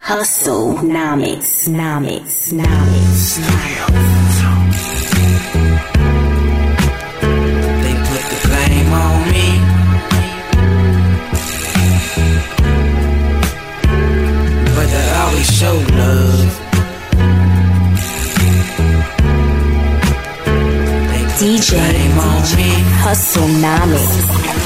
Hustlenomics. They put the blame on me, but they always show love. DJ Hustlenomics.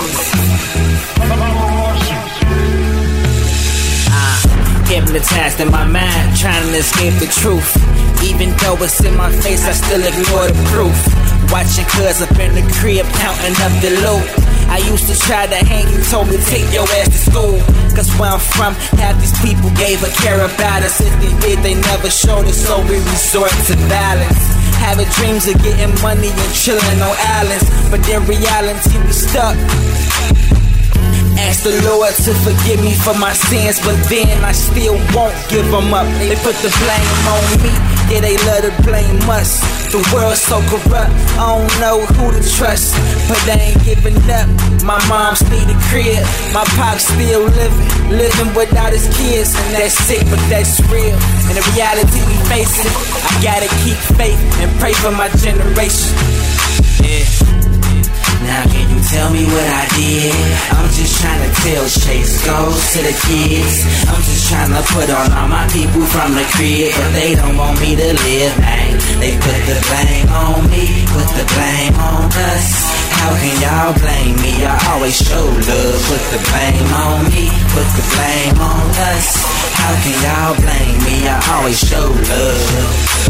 Hypnotized in my mind, trying to escape the truth. Even though it's in my face, I still ignore the proof. Watching cuz up in the crib, counting up the loot. I used to try to hang, you told me take your ass to school. Cause where I'm from, half these people gave a care about us. If they did, they never showed us, so we resort to violence. Having dreams of getting money and chilling on islands, but in reality we stuck. Ask the Lord to forgive me for my sins, but then I still won't give them up. They put the blame on me, yeah, they love to blame us. The world's so corrupt, I don't know who to trust, but they ain't giving up. My mom's need a crib, my pop's still living without his kids, and that's sick, but that's real. And the reality we facing, I gotta keep faith and pray for my generation. Yeah. Now can you tell me what I did? I'm just trying to tell Chase goes to the kids. I'm just trying to put on all my people from the crib, but they don't want me to live, man. They put the blame on me, put the blame on us. How can y'all blame me? Y'all always show love. Put the blame on me, put the blame on us. How can y'all blame me? Y'all always show love.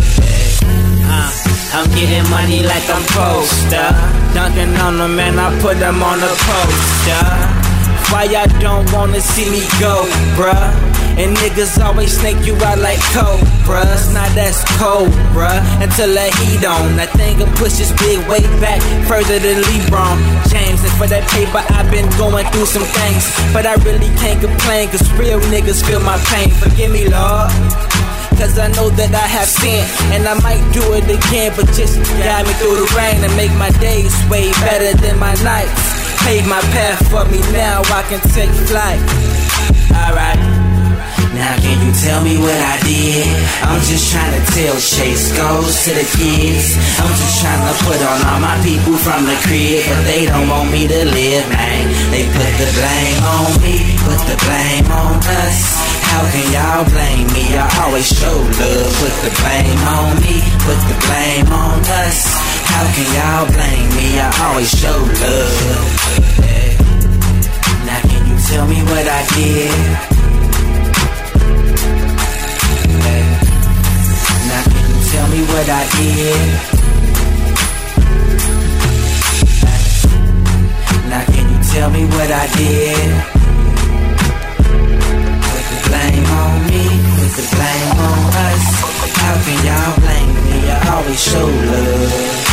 I'm getting money like I'm poster. Dunking on them and I put them on the poster. Why y'all don't wanna see me go, bruh? And niggas always snake you out like cobras. Now that's cold, bruh, until the heat on. That thing can push this big way back further than LeBron James. And for that paper I've been going through some things, but I really can't complain, cause real niggas feel my pain. Forgive me, Lord, cause I know that I have sinned, and I might do it again, but just guide me through the rain and make my days way better than my nights. Pave my path for me, now I can take flight. Alright, now can you tell me what I did? I'm just trying to tell Chase goes to the kids. I'm just trying to put on all my people from the crib, but they don't want me to live, man. They put the blame on me, put the blame on us. How can y'all blame me? Y'all always show love. Put the blame on me, put the blame on us. How can y'all blame me? Y'all always show love. Yeah. Now can you tell me what I did? Yeah. Now can you tell me what I did? Now can you tell me what I did? Blame on me, put the blame on us. How can y'all blame me? I always show love.